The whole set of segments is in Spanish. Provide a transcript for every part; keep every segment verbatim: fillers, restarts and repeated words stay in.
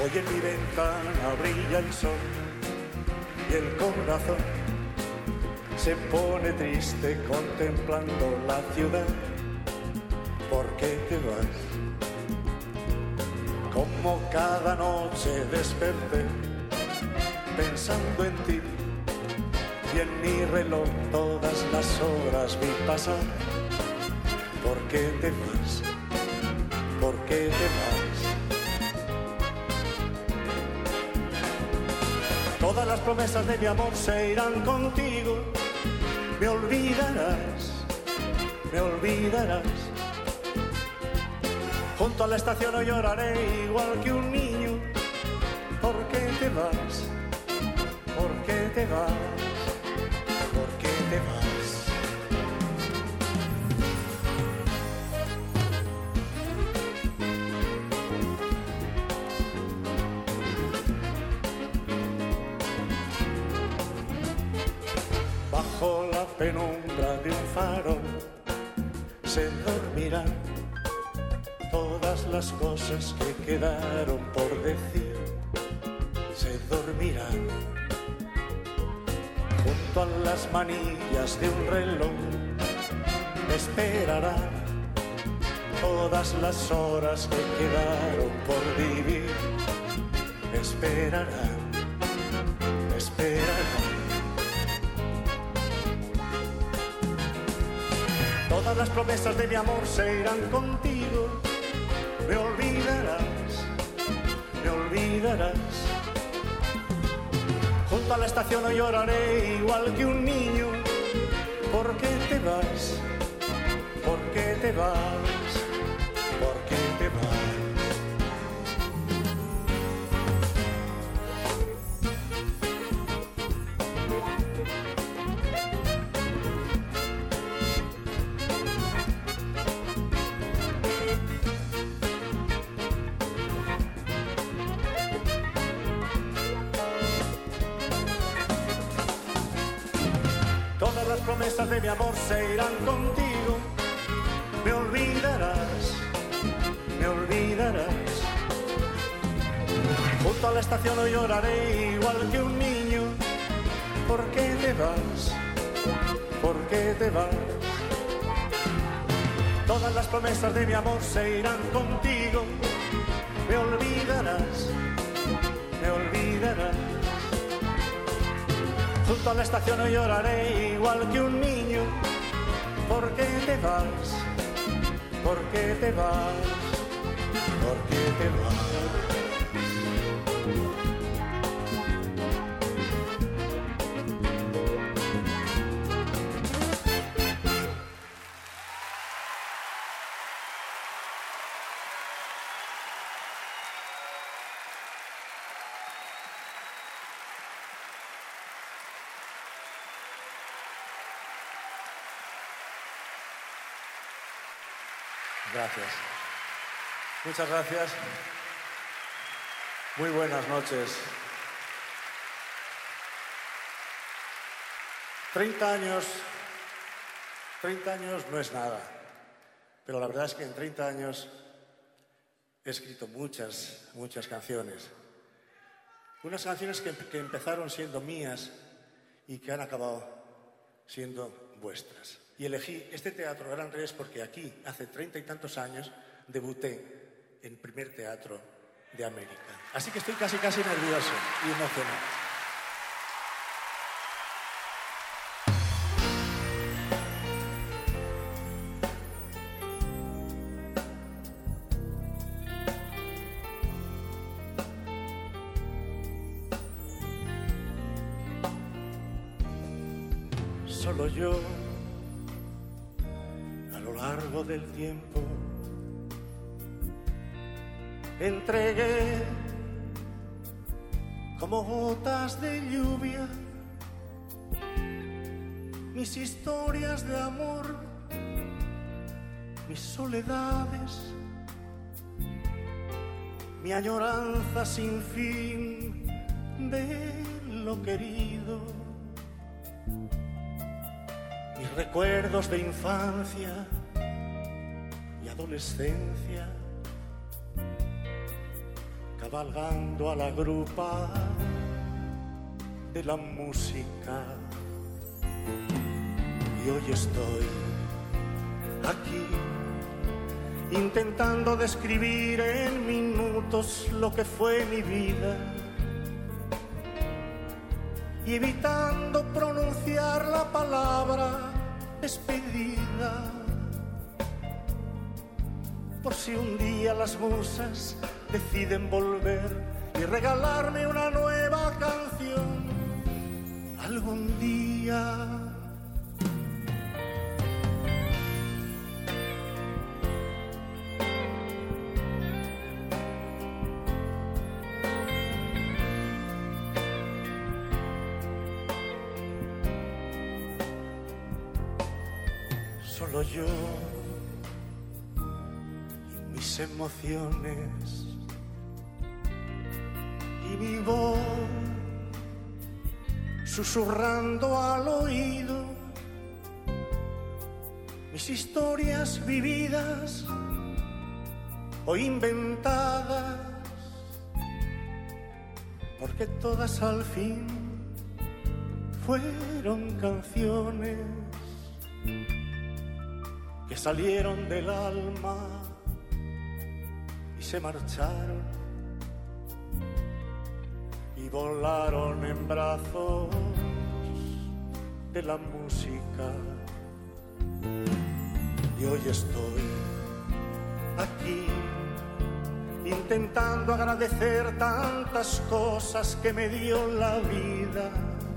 Hoy en mi ventana brilla el sol y el corazón se pone triste contemplando la ciudad. ¿Por qué te vas? Como cada noche desperté pensando en ti y en mi reloj todas las horas vi pasar. ¿Por qué te vas? ¿Por qué te vas? Todas las promesas de mi amor se irán contigo. Me olvidarás, me olvidarás. Junto a la estación hoy lloraré igual que un niño. ¿Por qué te vas? ¿Por qué te vas? ¿Por qué te vas? Bajo la penumbra de un farol se dormirán todas las cosas que quedaron por decir. Se dormirán junto a las manillas de un reloj. Esperarán todas las horas que quedaron por vivir. Esperarán, esperarán. Todas las promesas de mi amor se irán contigo. Me olvidarás, me olvidarás. Junto a la estación hoy lloraré igual que un niño. ¿Por qué te vas? ¿Por qué te vas? ¿Por qué te vas? Todas las promesas de mi amor se irán contigo. Me olvidarás, me olvidarás. Junto a la estación hoy lloraré igual que un niño. ¿Por qué te vas? ¿Por qué te vas? Todas las promesas de mi amor se irán contigo. Me olvidarás, me olvidarás. Junto a la estación hoy lloraré igual que un niño. ¿Por qué te vas? ¿Por qué te vas? ¿Por qué te vas? Gracias. Muchas gracias. Muy buenas noches. treinta años, treinta años no es nada, pero la verdad es que en treinta años he escrito muchas, muchas canciones. Unas canciones que, que empezaron siendo mías y que han acabado siendo vuestras. Y elegí este Teatro Gran Rex porque aquí, hace treinta y tantos años, debuté en el primer teatro de América. Así que estoy casi, casi nervioso y emocionado. Solo yo, a lo largo del tiempo, entregué como gotas de lluvia mis historias de amor, mis soledades, mi añoranza sin fin de lo querido, mis recuerdos de infancia y adolescencia, cabalgando a la grupa de la música. Y hoy estoy aquí intentando describir en minutos lo que fue mi vida y evitando pronunciar la palabra despedida, por si un día las musas deciden volver y regalarme una nueva canción algún día. Solo yo y mis emociones y mi voz susurrando al oído mis historias vividas o inventadas, porque todas al fin fueron canciones que salieron del alma y se marcharon y volaron en brazos de la música. Y hoy estoy aquí intentando agradecer tantas cosas que me dio la vida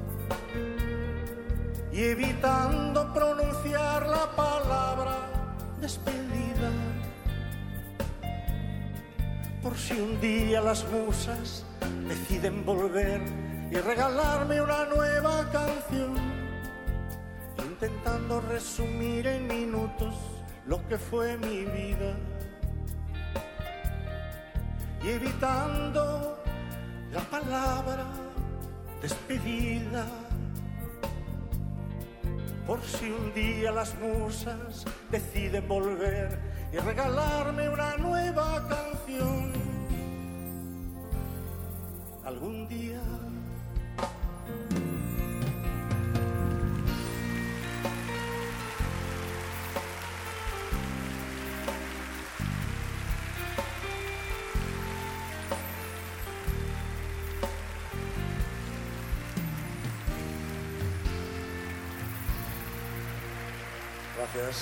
y evitando pronunciar la palabra despedida, por si un día las musas deciden volver y regalarme una nueva canción, intentando resumir en minutos lo que fue mi vida y evitando la palabra despedida, por si un día las musas deciden volver y regalarme una nueva canción algún día. Gracias.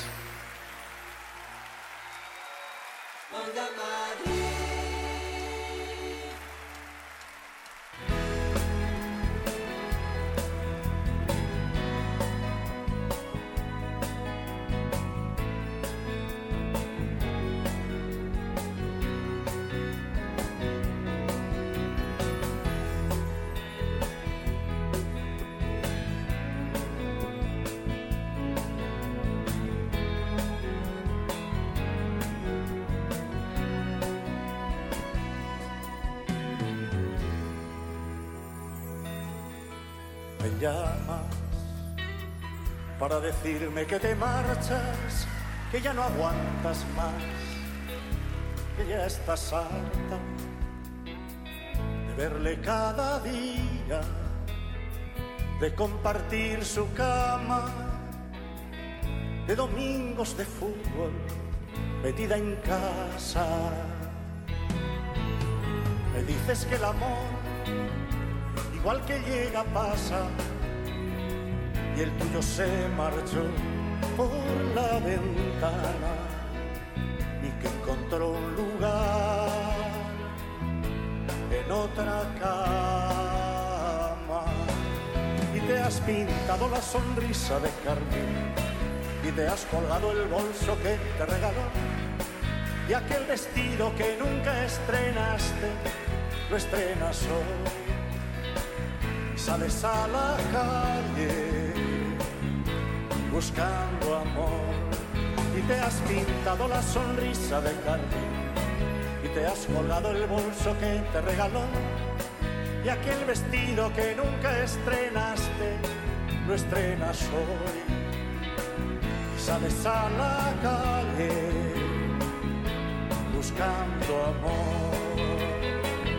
Me llamas para decirme que te marchas, que ya no aguantas más, que ya estás harta de verle cada día, de compartir su cama, de domingos de fútbol metida en casa. Me dices que el amor igual que llega pasa y el tuyo se marchó por la ventana y que encontró un lugar en otra cama y te has pintado la sonrisa de carmín y te has colgado el bolso que te regaló y aquel vestido que nunca estrenaste lo estrenas hoy. Sales a la calle buscando amor y te has pintado la sonrisa de carmín y te has colgado el bolso que te regaló y aquel vestido que nunca estrenaste lo estrenas hoy. Y sales a la calle buscando amor.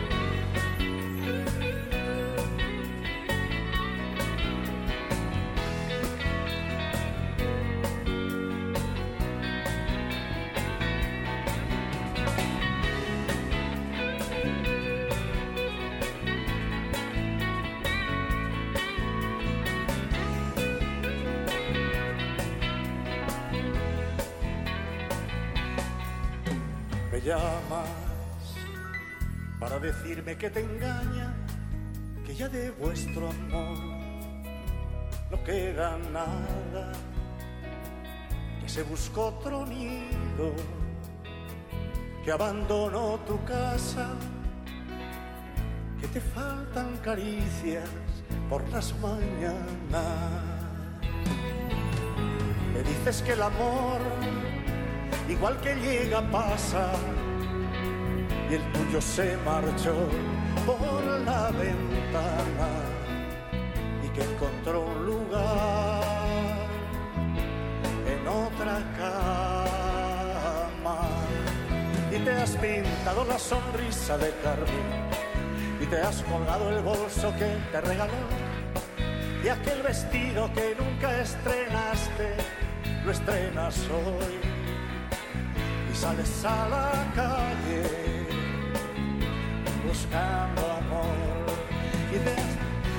me llamas para decirme que te engaña, que ya de vuestro amor no queda nada, que se buscó otro nido, que abandonó tu casa, que te faltan caricias por las mañanas. Me dices que el amor, igual que llega, pasa, y el tuyo se marchó por la ventana y que encontró un lugar en otra cama. Y te has pintado la sonrisa de carmín y te has colgado el bolso que te regaló, y aquel vestido que nunca estrenaste lo estrenas hoy, y sales a la calle buscando amor y te has...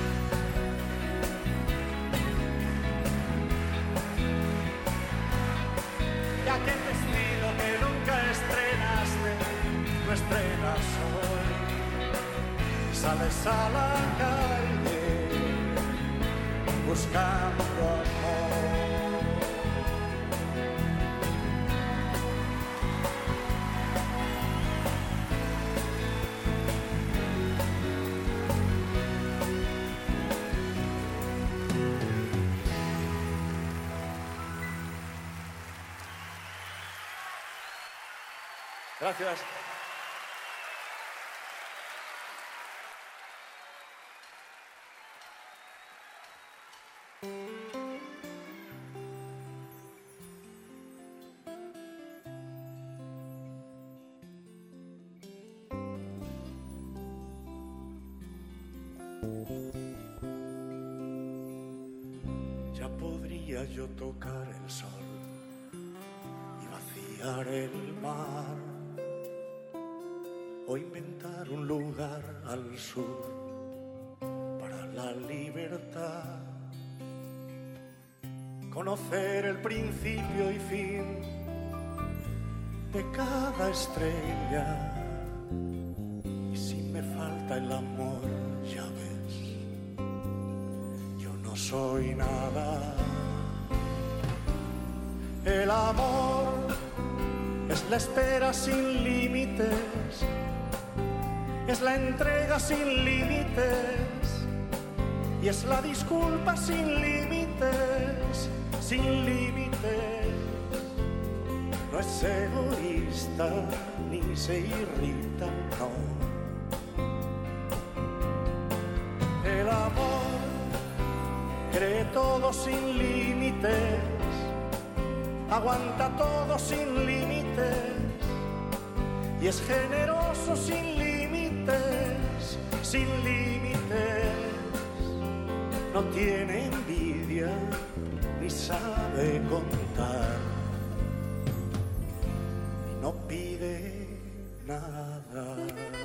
y aquel vestido que nunca estrenaste lo estrenas hoy, y sales a la calle buscando amor. Gracias. Ya podría yo tocar el sol y vaciar el mar, o inventar un lugar al sur para la libertad, conocer el principio y fin de cada estrella. Y si me falta el amor, ya ves, yo no soy nada. El amor es la espera sin límites, es la entrega sin límites, y es la disculpa sin límites, sin límites. No es egoísta ni se irrita, no. El amor cree todo sin límites, aguanta todo sin límites, y es generoso sin límites, sin límites. No tiene envidia ni sabe contar, y no pide nada.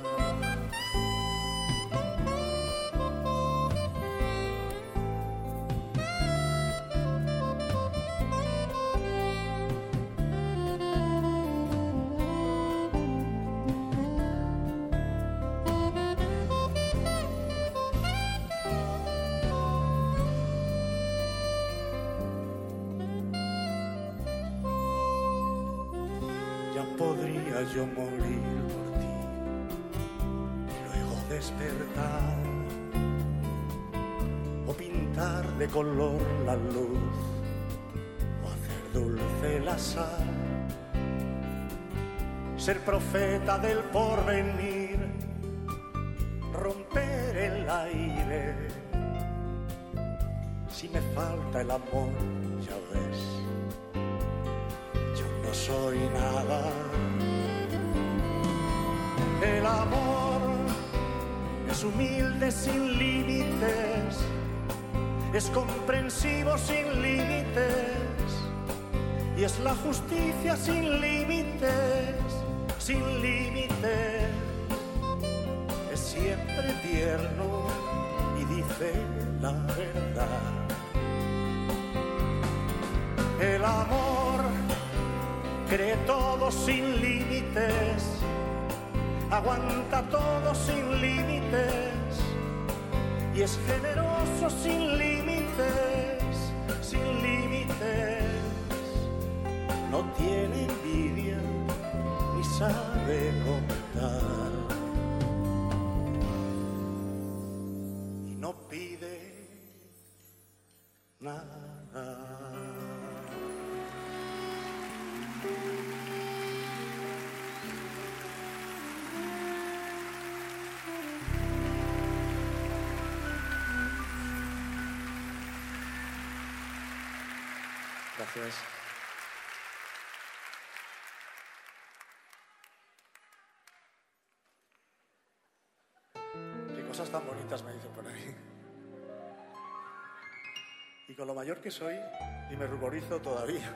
Podría yo morir por ti y luego despertar, o pintar de color la luz, o hacer dulce la sal, ser profeta del porvenir, romper el aire. Si me falta el amor, ya ves, no soy nada. El amor es humilde sin límites, es comprensivo sin límites, y es la justicia sin límites, sin límites. Es siempre tierno y dice la verdad. El amor cree todo sin límites, aguanta todo sin límites y es generoso sin límites, sin límites. No tiene envidia ni sabe contar y no pide nada. Gracias. Qué cosas tan bonitas me dicen por ahí. Y con lo mayor que soy, y me ruborizo todavía.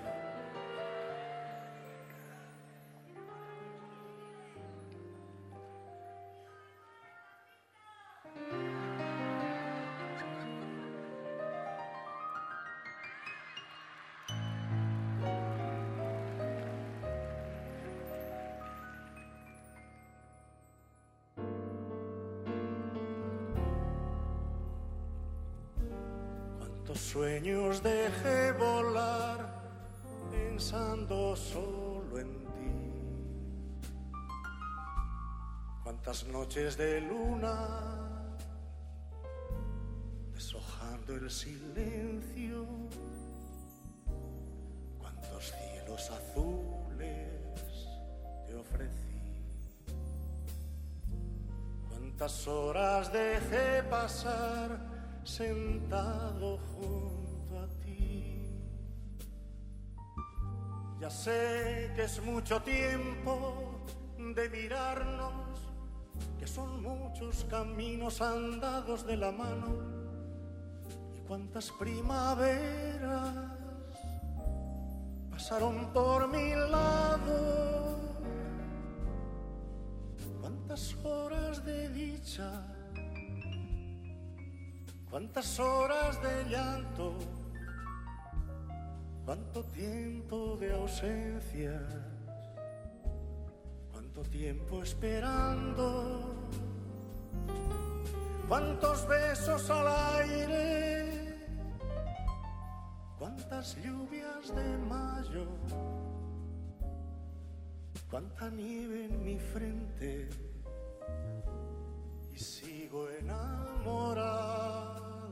Sueños dejé volar pensando solo en ti. Cuántas noches de luna deshojando el silencio. Cuántos cielos azules te ofrecí. Cuántas horas dejé pasar sentado junto a ti. Ya sé que es mucho tiempo de mirarnos, que son muchos caminos andados de la mano y cuántas primaveras pasaron por mi lado, cuántas horas de dicha, cuántas horas de llanto, cuánto tiempo de ausencia, cuánto tiempo esperando, cuántos besos al aire, cuántas lluvias de mayo, cuánta nieve en mi frente y sigo enamorado.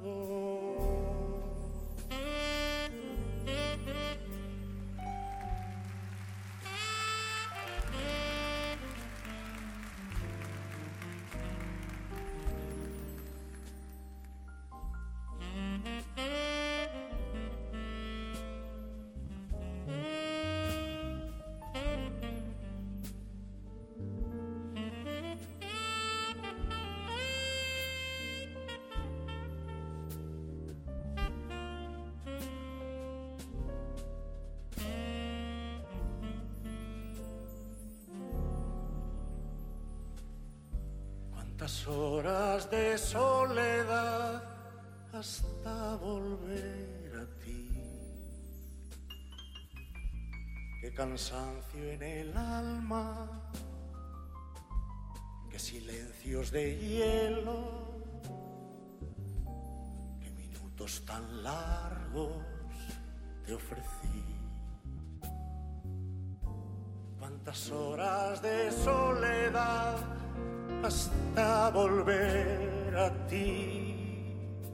Cuántas horas de soledad hasta volver a ti. Qué cansancio en el alma, qué silencios de hielo, qué minutos tan largos te ofrecí. Cuántas horas de soledad hasta volver a ti.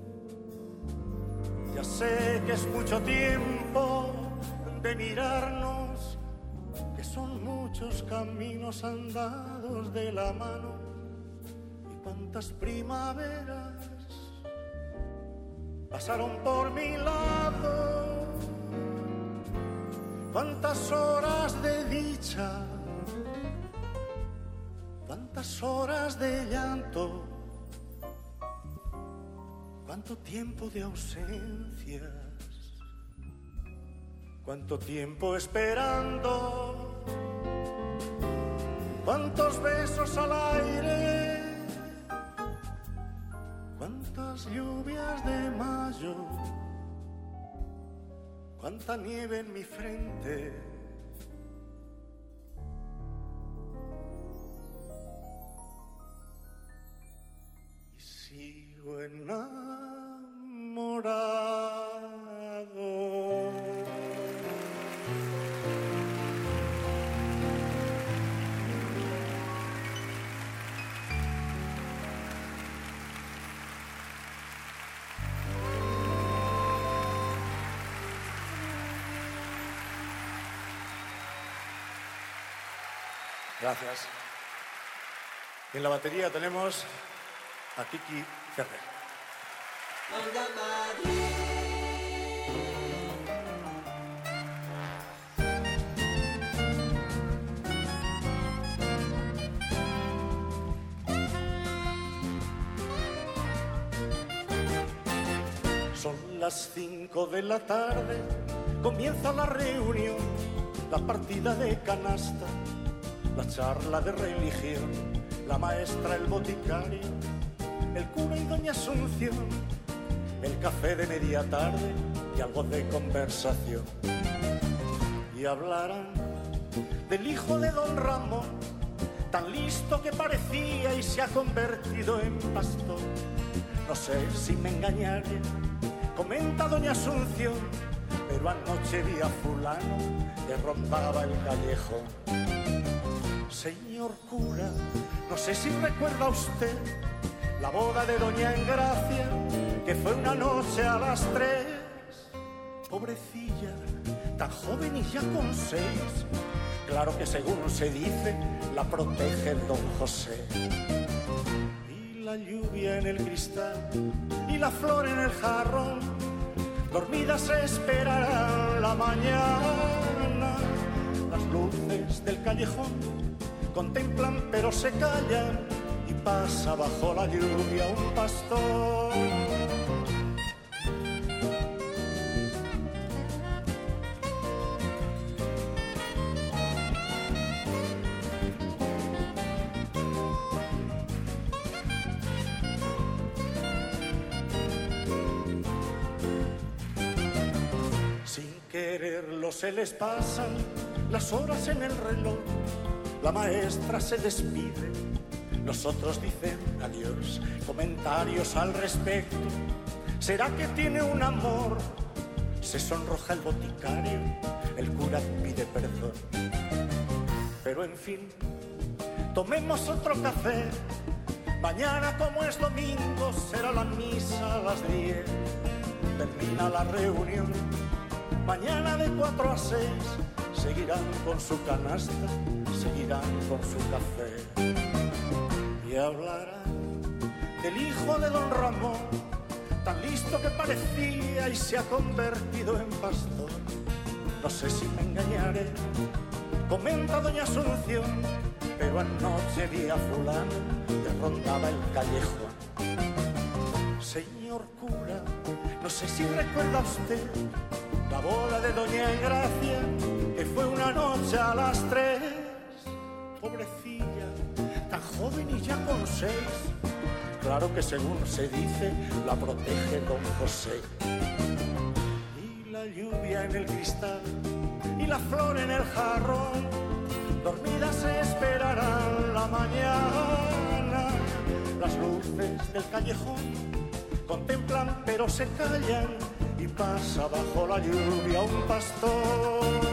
Ya sé que es mucho tiempo de mirarnos, que son muchos caminos andados de la mano y cuántas primaveras pasaron por mi lado, cuántas horas de dicha, cuántas horas de llanto, cuánto tiempo de ausencias, cuánto tiempo esperando, cuántos besos al aire, cuántas lluvias de mayo, cuánta nieve en mi frente Gracias. Y en la batería tenemos a Kiki Ferrer. Son las cinco de la tarde, comienza la reunión, la partida de canasta, la charla de religión, la maestra, el boticario, el cura y doña Asunción, el café de media tarde y algo de conversación. Y hablarán del hijo de don Ramón, tan listo que parecía y se ha convertido en pastor. No sé si me engañaré, comenta doña Asunción, pero anoche vi a fulano que rondaba el callejón. Señor cura, no sé si recuerda usted la boda de doña Engracia, que fue una noche a las tres. Pobrecilla, tan joven y ya con seis. Claro que según se dice, la protege el don José. Y la lluvia en el cristal y la flor en el jarrón, dormidas esperarán la mañana. Las luces del callejón contemplan pero se callan y pasa bajo la lluvia un pastor. Sin quererlo se les pasan las horas en el reloj. La maestra se despide, los otros dicen adiós, comentarios al respecto. ¿Será que tiene un amor? Se sonroja el boticario, el cura pide perdón. Pero en fin, tomemos otro café. Mañana, como es domingo, será la misa a las diez. Termina la reunión, mañana de cuatro a seis. Seguirán con su canasta, seguirán con su café. Y hablarán del hijo de don Ramón, tan listo que parecía y se ha convertido en pastor. No sé si me engañaré, comenta doña Asunción, pero anoche vi a fulano que rondaba el callejón. Señor cura, no sé si recuerda usted la boda de doña Engracia, que fue una noche a las tres. Pobrecilla, tan joven y ya con seis. Claro que según se dice, la protege don José. Y la lluvia en el cristal y la flor en el jarrón, dormidas esperarán la mañana. Las luces del callejón contemplan pero se callan y pasa bajo la lluvia un pastor.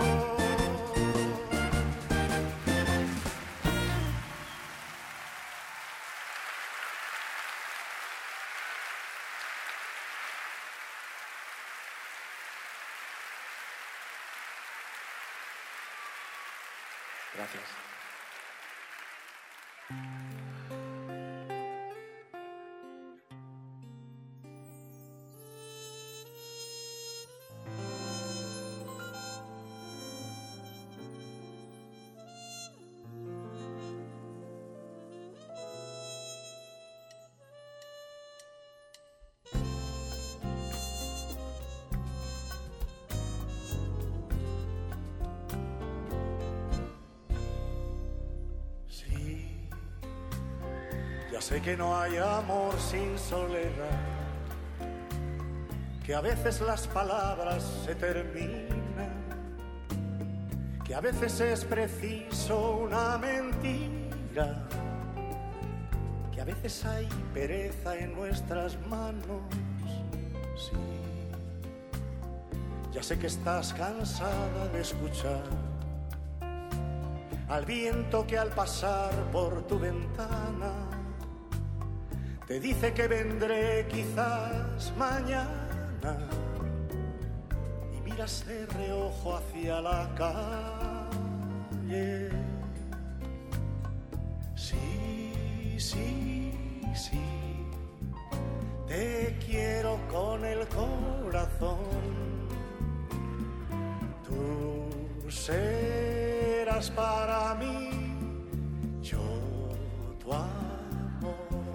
Gracias. Ya sé que no hay amor sin soledad, que a veces las palabras se terminan, que a veces es preciso una mentira, que a veces hay pereza en nuestras manos. Sí, ya sé que estás cansada de escuchar al viento que al pasar por tu ventana te dice que vendré quizás mañana, y miras de reojo hacia la calle. sí, sí, te quiero con el corazón. Tú serás para mí, yo tu amor.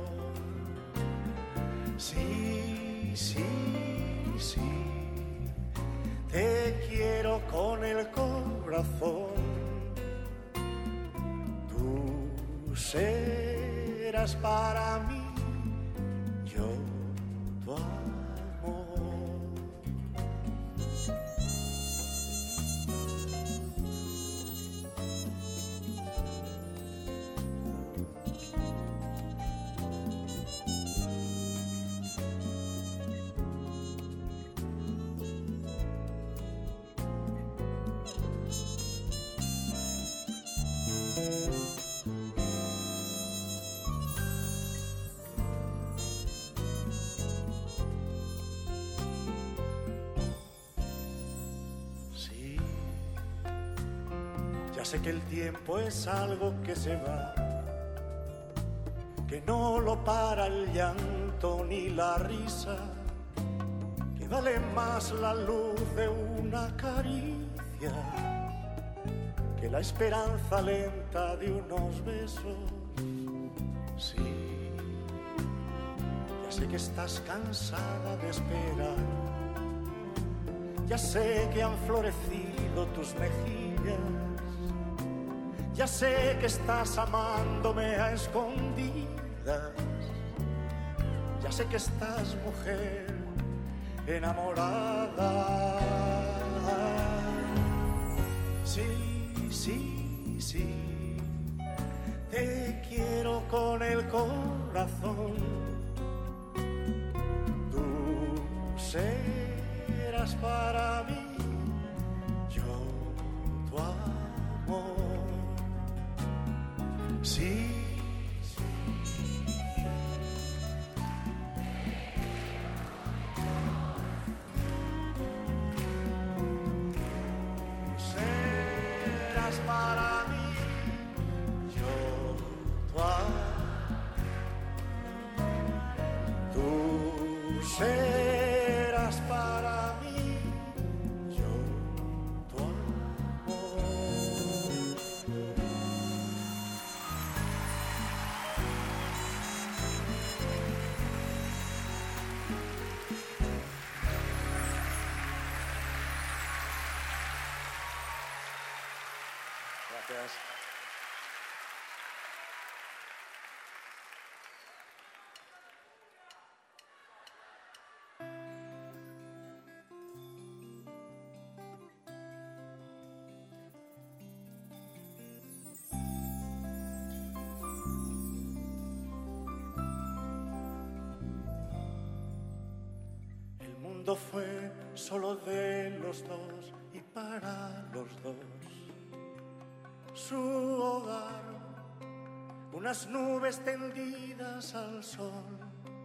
Sí, sí, sí, te quiero con el corazón. Tú serás para mí, yo tu amor. Sí, ya sé que el tiempo es algo que se va, que no lo para el llanto ni la risa, que vale más la luz de una caricia que la esperanza lenta de unos besos. Sí, ya sé que estás cansada de esperar, ya sé que han florecido tus mejillas, ya sé que estás amándome a escondidas, ya sé que estás, mujer, enamorada. Sí, sí, sí, te quiero con el corazón. Tú serás para mí, yo tu amor. Sí, serás para mí, yo tu amor. Tú serás para mí, yo tu amor. Gracias. El mundo fue solo de los dos y para los dos. Su hogar, unas nubes tendidas al sol.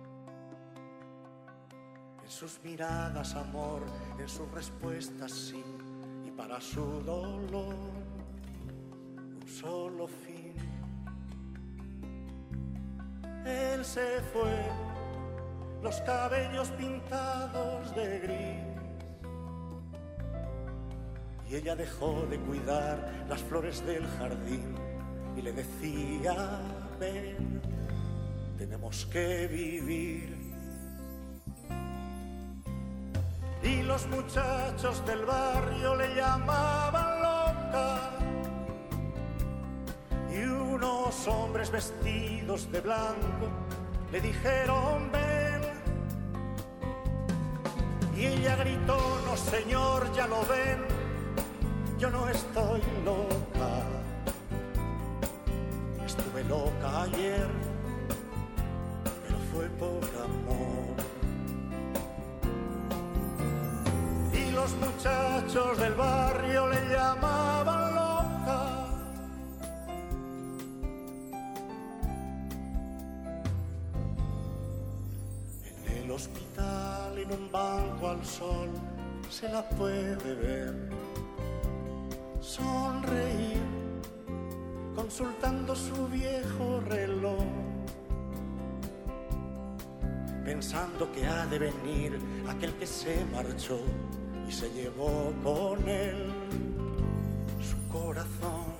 En sus miradas amor, en sus respuestas sí, y para su dolor un solo fin. Él se fue, los cabellos pintados de gris, y ella dejó de cuidar las flores del jardín y le decía, ven, tenemos que vivir. Y los muchachos del barrio le llamaban loca, y unos hombres vestidos de blanco le dijeron, ven. Y ella gritó, no señor, ya lo ven, yo no estoy loca, estuve loca ayer, pero fue por amor. Y los muchachos del barrio le llamaban loca, en el hospital, en un banco al sol, se la puede ver sonreír, consultando su viejo reloj. pensando que ha de venir aquel que se marchó y se llevó con él su corazón.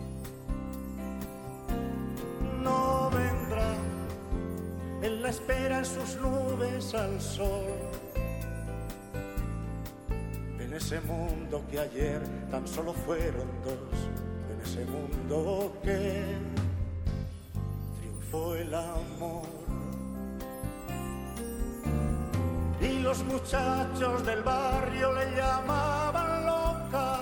No vendrá, él la espera en sus nubes al sol, en ese mundo que ayer tan solo fueron dos, en ese mundo que triunfó el amor. Y los muchachos del barrio le llamaban loca,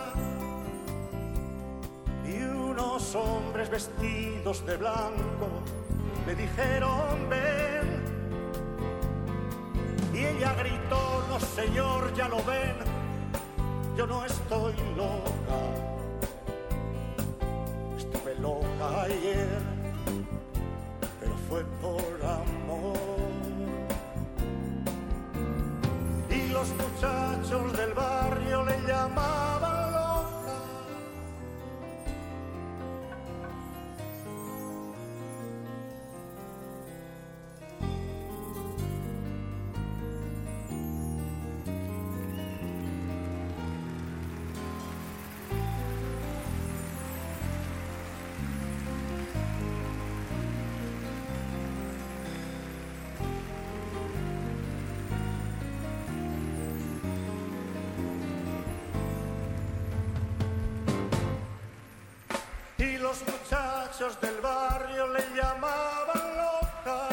y unos hombres vestidos de blanco le dijeron ven, y ella gritó no señor, ya lo ven, yo no estoy loca, estuve loca ayer, pero fue por amor. Y los muchachos del barrio le llamaban loca. Y los muchachos del barrio le llamaban loca,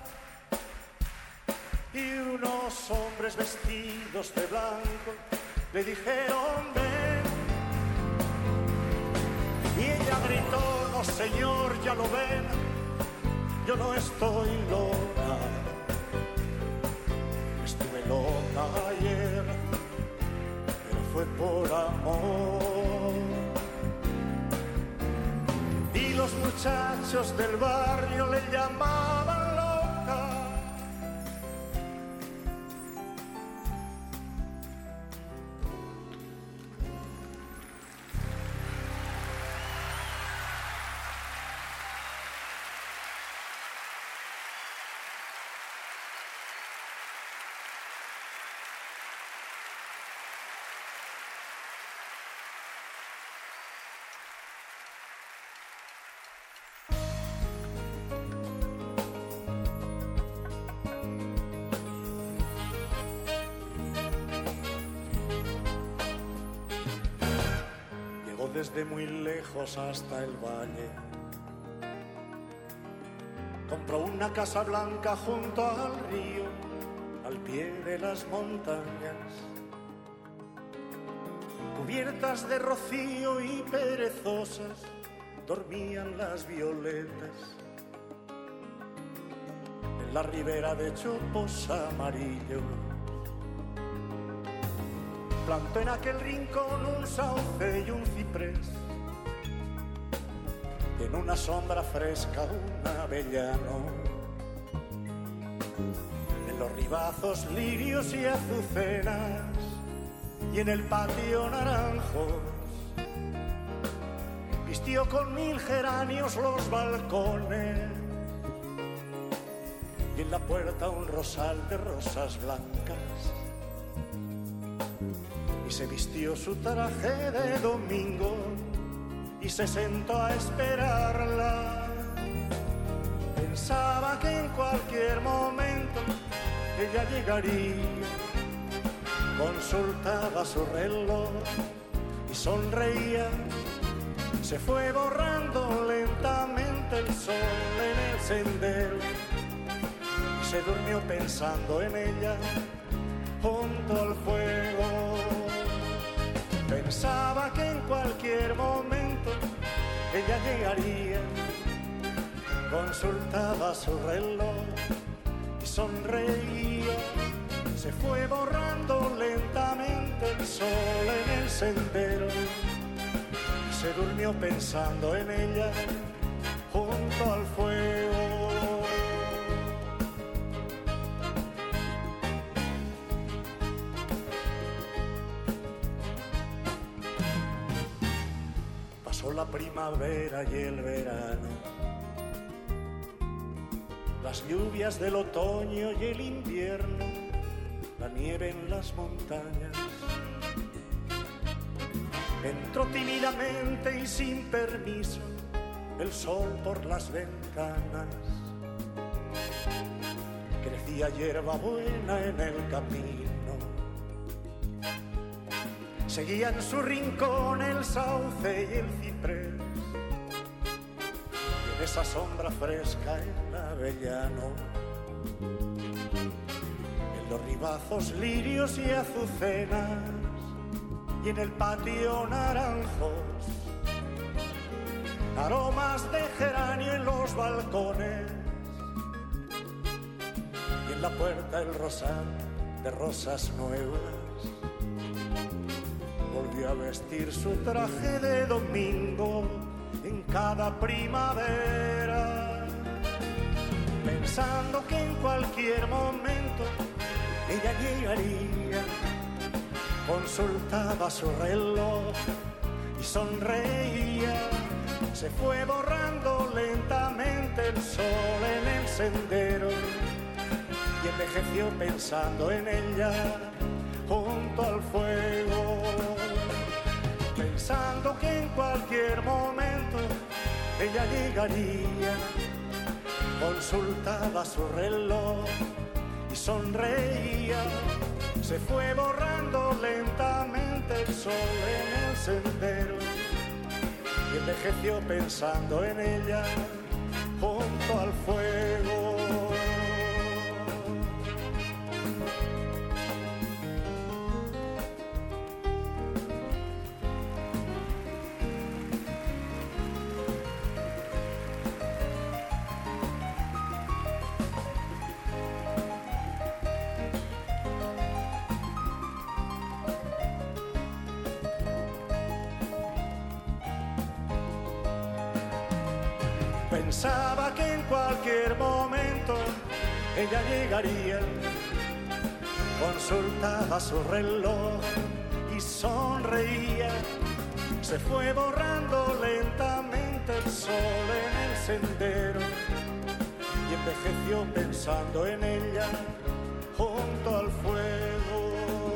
y unos hombres vestidos de blanco le dijeron ven, y ella gritó no señor, ya lo ven, yo no estoy loca, estuve loca ayer, pero fue por amor. Y los muchachos del barrio le llamaban loca. Desde muy lejos hasta el valle, compró una casa blanca junto al río, al pie de las montañas, cubiertas de rocío y perezosas, dormían las violetas en la ribera de chopos amarillos. Plantó en aquel rincón un sauce y un ciprés, y en una sombra fresca un avellano. En los ribazos lirios y azucenas, y en el patio naranjos. Vistió con mil geranios los balcones, y en la puerta un rosal de rosas blancas. Y se vistió su traje de domingo y se sentó a esperarla. Pensaba que en cualquier momento ella llegaría. Consultaba su reloj y sonreía. Se fue borrando lentamente el sol en el sendero y se durmió pensando en ella junto al fuego. Pensaba que en cualquier momento ella llegaría. Consultaba su reloj y sonreía. Se fue borrando lentamente el sol en el sendero y se durmió pensando en ella junto al fuego. Pasó la primavera y el verano, las las lluvias del otoño y el invierno, la nieve en las montañas. Entró tímidamente y sin permiso el sol por las ventanas. Crecía hierba buena en el camino, seguía en su rincón el sauce y el ciprés, y en esa sombra fresca el avellano, en los ribazos lirios y azucenas, y en el patio naranjos, aromas de geranio en los balcones, y en la puerta el rosal de rosas nuevas. Volvió a vestir su traje de domingo en cada primavera, pensando que en cualquier momento ella llegaría. Consultaba su reloj y sonreía. Se fue borrando lentamente el sol en el sendero y envejeció pensando en ella junto al fuego, pensando que en cualquier momento ella llegaría. Consultaba su reloj y sonreía. Se fue borrando lentamente el sol en el sendero y envejeció pensando en ella junto al fuego. Pensaba que en cualquier momento ella llegaría. Consultaba su reloj y sonreía. Se fue borrando lentamente el sol en el sendero y envejeció pensando en ella junto al fuego.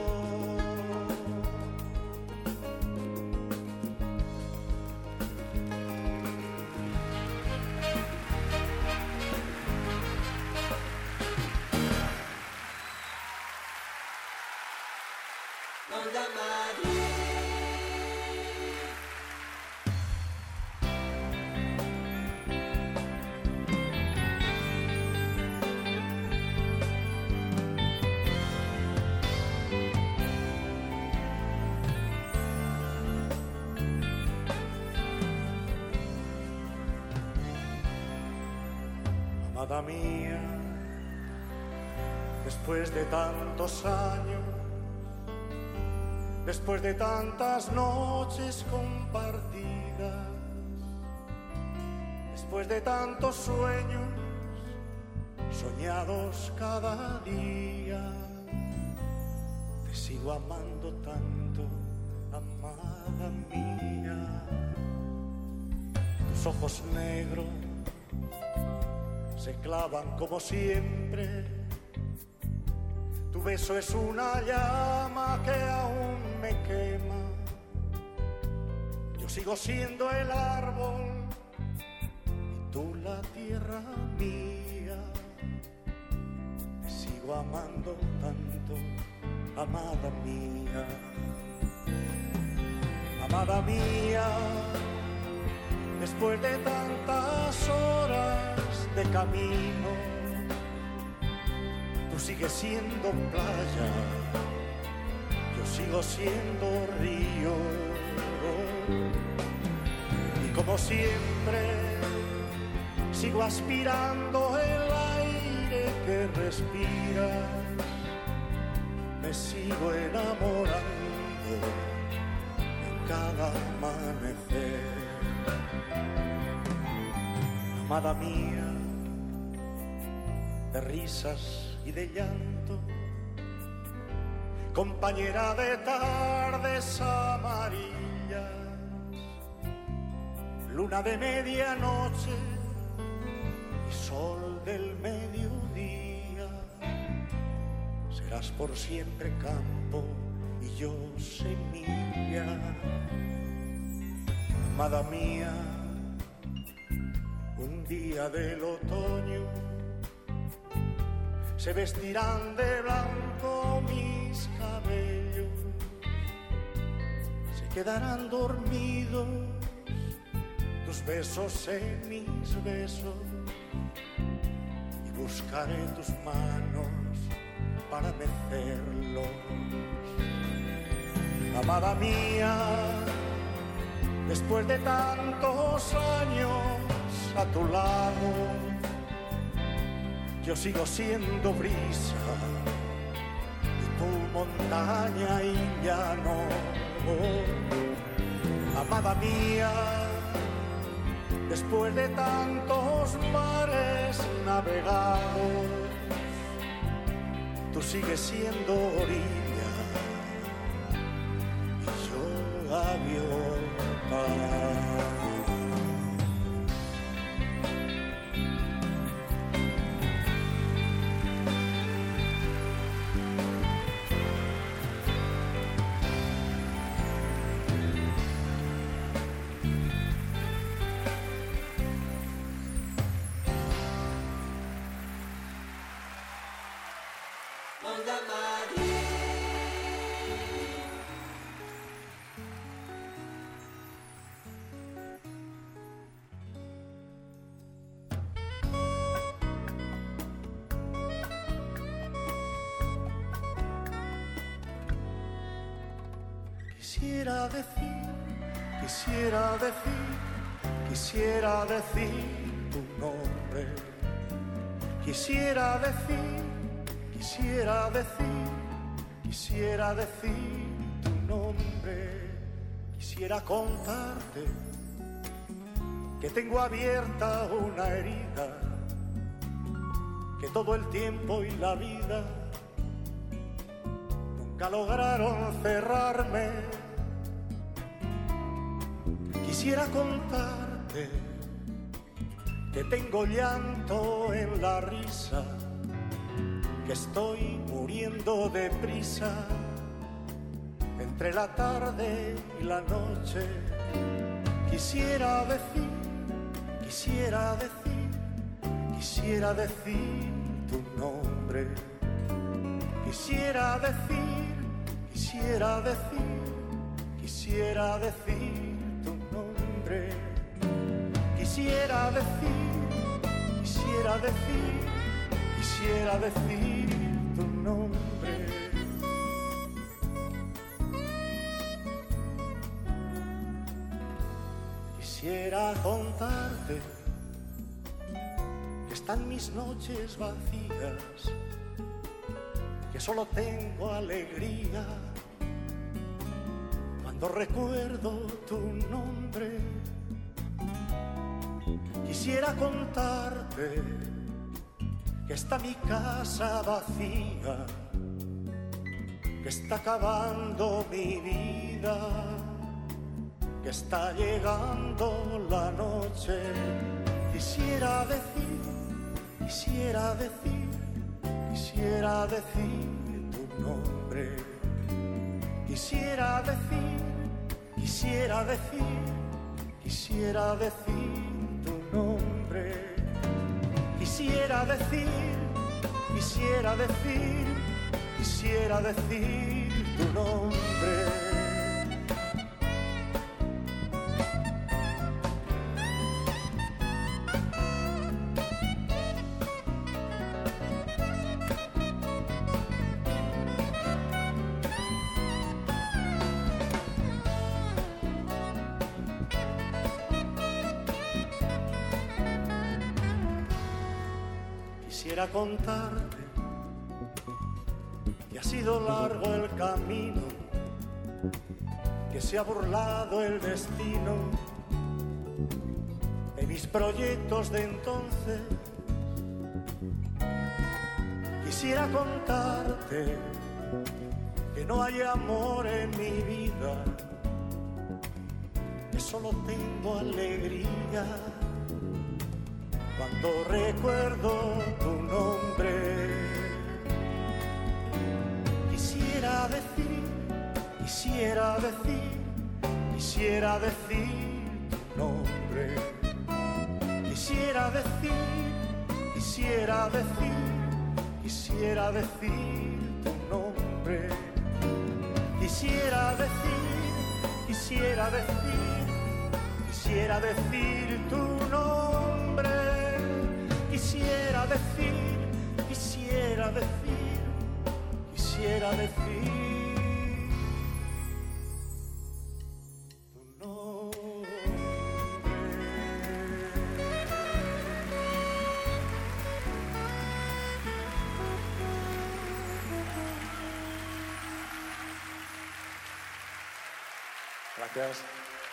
Amada mía, después de tantos años, después de tantas noches compartidas, después de tantos sueños soñados cada día, te sigo amando tanto, amada mía. Tus ojos negros se clavan como siempre. Tu beso es una llama que aún me quema. Yo sigo siendo el árbol y tú la tierra mía. Te sigo amando tanto, amada mía. Amada mía, después de tantas horas de camino, tú sigues siendo playa, yo sigo siendo río. Y como siempre, sigo aspirando el aire que respiras. Me sigo enamorando en cada amanecer. Amada mía, de risas y de llanto, compañera de tardes amarillas, luna de medianoche y sol del mediodía. por siempre campo y yo semilla. Amada mía, un día del otoño se vestirán de blanco mis cabellos, se quedarán dormidos tus besos en mis besos y buscaré tus manos para mecerlos. Amada mía, después de tantos años a tu lado, yo sigo siendo brisa y tu montaña y llano. Amada mía, después de tantos mares navegados, tú sigues siendo orilla y yo gaviota. Quisiera decir, quisiera decir, quisiera decir tu nombre. Quisiera decir, quisiera decir, quisiera decir tu nombre. Quisiera contarte que tengo abierta una herida, que todo el tiempo y la vida nunca lograron cerrarme. Quisiera contarte que tengo llanto en la risa, que estoy muriendo deprisa entre la tarde y la noche. Quisiera decir, quisiera decir, quisiera decir tu nombre. Quisiera decir, quisiera decir, quisiera decir tu nombre. Quisiera decir, quisiera decir, quisiera decir tu nombre. Quisiera contarte que están mis noches vacías, que solo tengo alegría cuando recuerdo tu nombre. Quisiera contarte que está mi casa vacía, que está acabando mi vida, que está llegando la noche. Quisiera decir, quisiera decir, quisiera decir tu nombre. Quisiera decir, quisiera decir, quisiera decir tu nombre. Quisiera decir, quisiera decir, quisiera decir tu nombre. Quisiera contarte que ha sido largo el camino, que se ha burlado el destino de mis proyectos de entonces. Quisiera contarte que no hay amor en mi vida, que solo tengo alegría cuando recuerdo tu nombre. decir, quisiera decir tu nombre. Quisiera decir, quisiera decir, quisiera decir tu nombre. Quisiera decir, quisiera decir, quisiera decir tu nombre. Quisiera decir, quisiera decir, quisiera decir tu nombre. Gracias.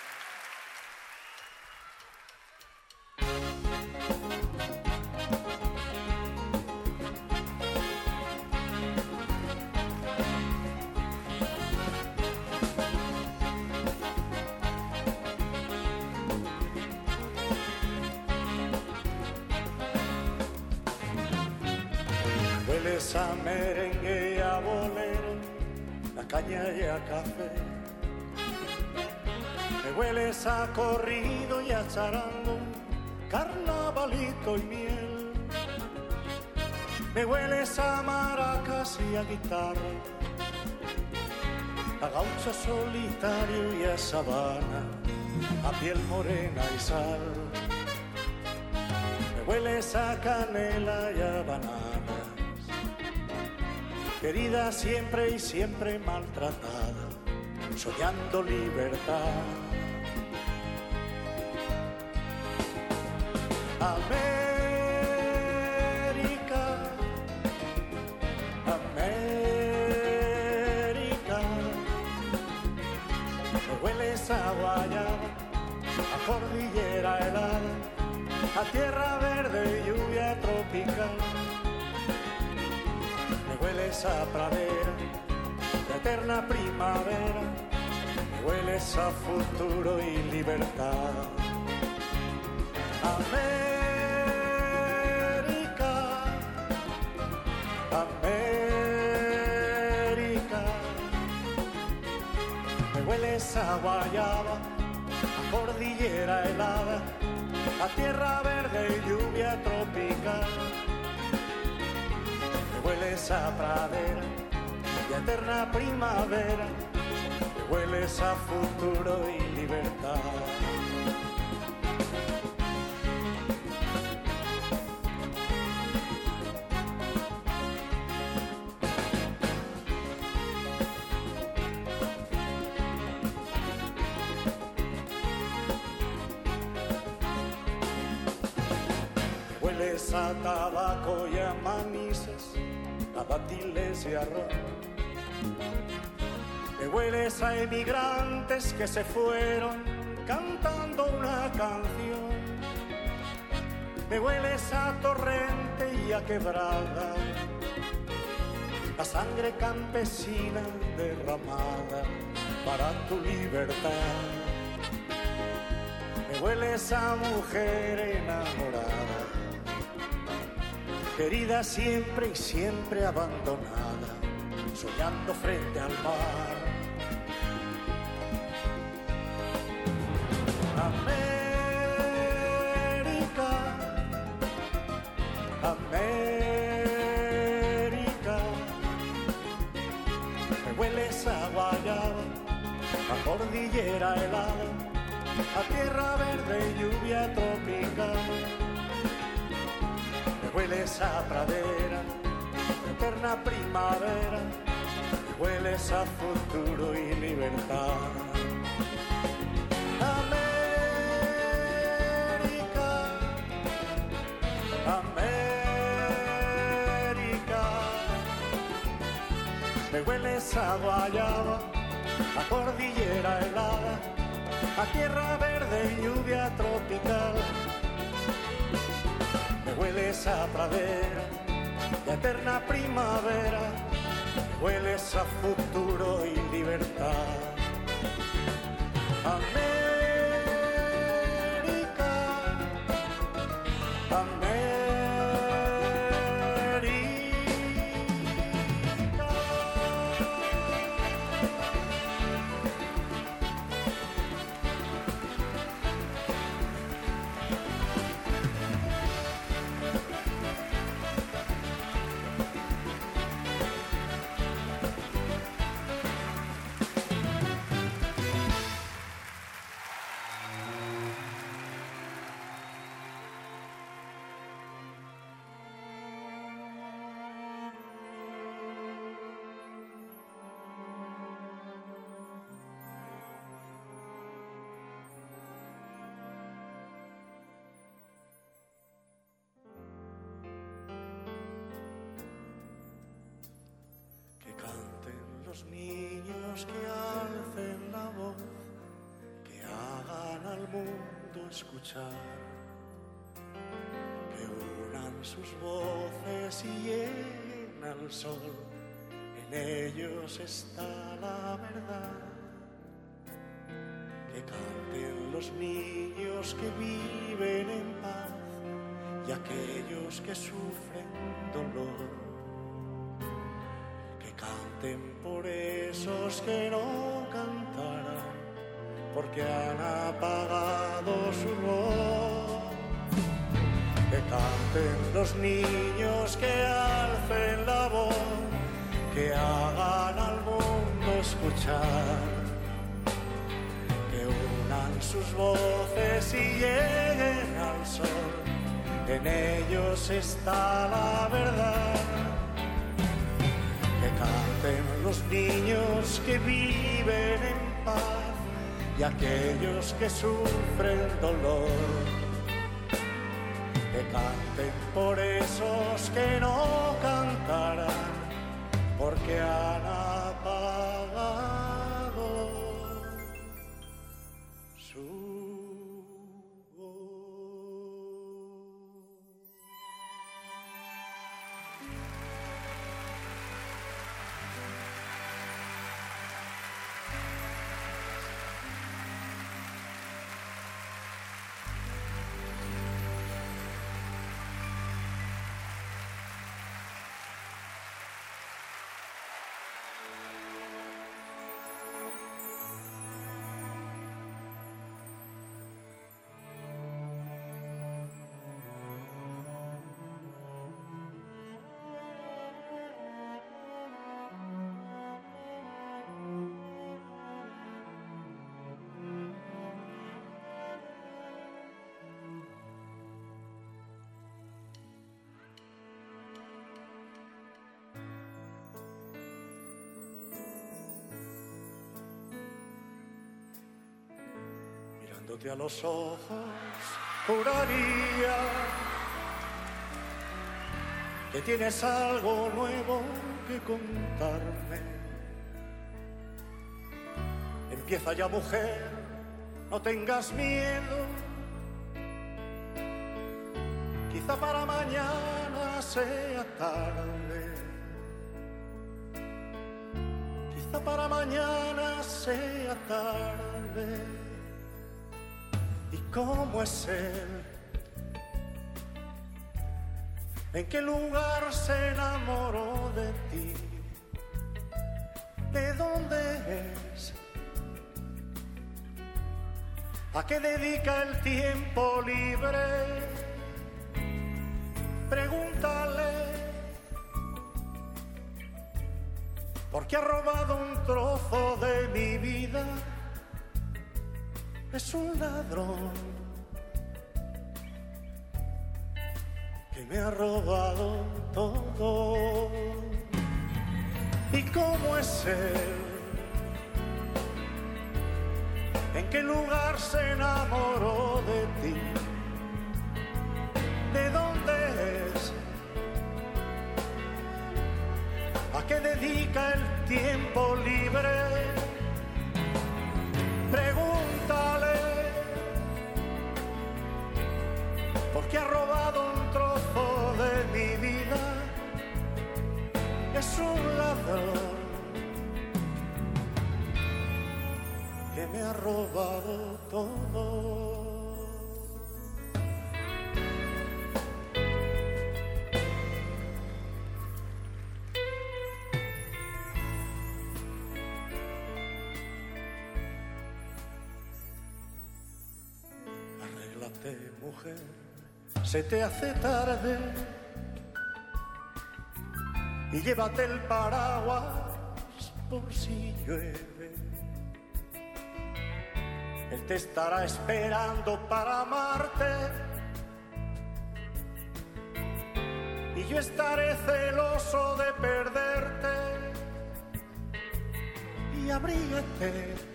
Hueles a merengue y a bolero, a caña y a café. Me hueles a corrido y a charango, carnavalito y miel. Me hueles a maracas y a guitarra, a gaucho solitario y a sabana, a piel morena y sal. Me hueles a canela y a bananas, querida siempre y siempre maltratada, soñando libertad. América, América, me hueles a guayaba, a cordillera helada, a tierra verde y lluvia tropical. Me hueles a pradera, de eterna primavera, me hueles a futuro y libertad. América, América, me hueles a guayaba, a cordillera helada, a tierra verde y lluvia tropical. Me hueles a pradera y a eterna primavera, me hueles a futuro y libertad. Hueles a tabaco y a manises, a dátiles y a ron. Me hueles a emigrantes que se fueron cantando una canción. Me hueles a torrente y a quebrada, a sangre campesina derramada para tu libertad. Me hueles a mujer enamorada, querida siempre y siempre abandonada, soñando frente al mar. América, América, me hueles a guayaba, a cordillera helada, a tierra verde y lluvia tropical. Me hueles a pradera, eterna primavera, me hueles a futuro y libertad. América, América, me hueles a guayaba, a cordillera helada, a tierra verde y lluvia tropical. Me hueles a pradera y a eterna primavera, me hueles a futuro y libertad. América, América. niños que alcen la voz, que hagan al mundo escuchar, que unan sus voces y lleguen al sol. En ellos está la verdad. Que canten los niños que viven en paz y aquellos que sufren dolor. Que canten por esos que no cantarán, porque han apagado su voz. Que canten los niños que alcen la voz, que hagan al mundo escuchar, que unan sus voces y lleguen al sol. En ellos está la verdad. Que canten los niños que viven en paz y aquellos que sufren dolor. Que canten por esos que no cantarán, porque han apagado su voz. Mirándote a los ojos, juraría que tienes algo nuevo que contarme. Empieza ya, mujer, no tengas miedo. Quizá para mañana sea tarde. Quizá para mañana sea tarde. ¿Y cómo es él? ¿En qué lugar se enamoró de ti? ¿De dónde es? ¿A qué dedica el tiempo libre? Pregúntale, porque ha robado un trozo de mi vida. Es un ladrón que me ha robado todo. ¿Y cómo es él? ¿En qué lugar se enamoró de ti? ¿De dónde es? ¿A qué dedica el tiempo libre? Pregúntale, porque ha robado un trozo de mi vida. Es un ladrón que me ha robado todo. Mujer, se te hace tarde y llévate el paraguas por si llueve. Él te estará esperando para amarte y yo estaré celoso de perderte. Y abrígate,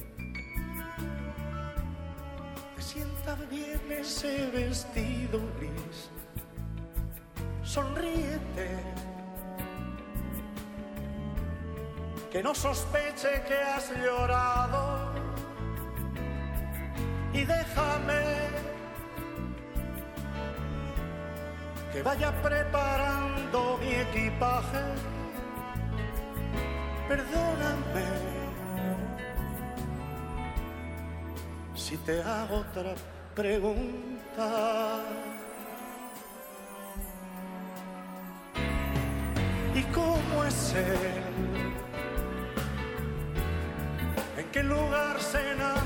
sienta bien ese vestido gris, sonríete, que no sospeche que has llorado y déjame que vaya preparando mi equipaje. Perdóname si te hago otra pregunta. ¿Y cómo es él? ¿En qué lugar se nace?